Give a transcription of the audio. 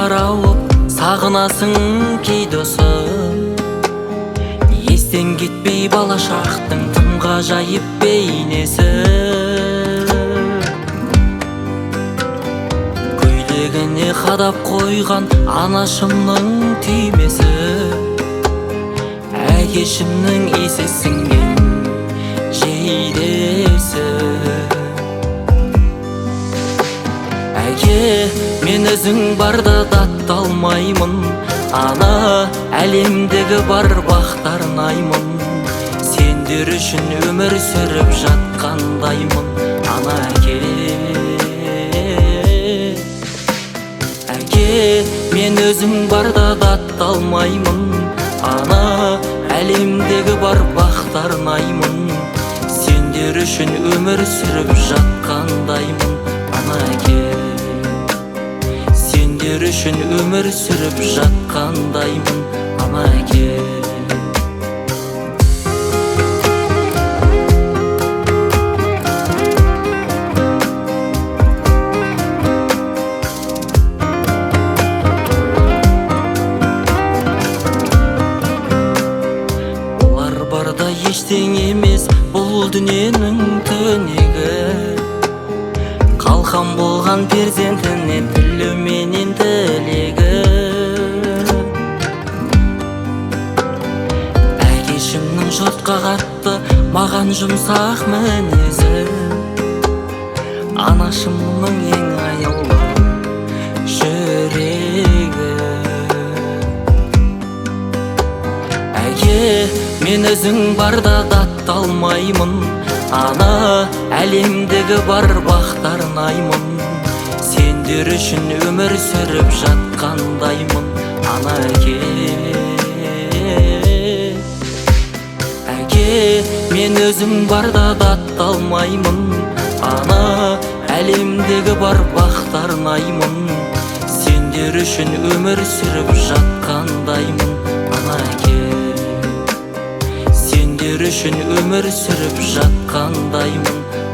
қарауып сағынасың кей досым. Естен кетпей бала шақтың тым ғажайып бейнесі. Көйлегіне қадап қойған анашымның түймесі. Әкешімнің есі сіңген жейдесі. Әке, мен өзің барда датталмаймын. Ана, әлемдегі бар бақтар наймын. Сендер үшін өмір сүріп жатқандаймын. Ана, әке. Әке, мен өзің барда датталмаймын. Ана, әлемдегі бар бақтар наймын. Сендер үшін өмір сүріп жатқандаймын. Ана, әке. Сендер үшін өмір сүріп жатқандаймын. Ана, әке. Олар барда ештең емес бұл дүниенің түнегі. Қалқан болған перзентінен тілеуменен тілегі. Әкешімнің жұртқа қатты маған жұмсақ мінезі. Анашымның ең аяулы жүрегі. Әке, мен өзің барда датталмаймын. Ана, әлемдегі бар бақтар наймын. Сендер үшін өмір сүріп жатқандаймын. Ана, әке. Әке, мен өзің барда датталмаймын. Ана, әлемдегі бар бақтар наймын. Сендер үшін өмір сүріп жатқандаймын. Ана, әке. Сендер үшін өмір сүріп жатқандаймын.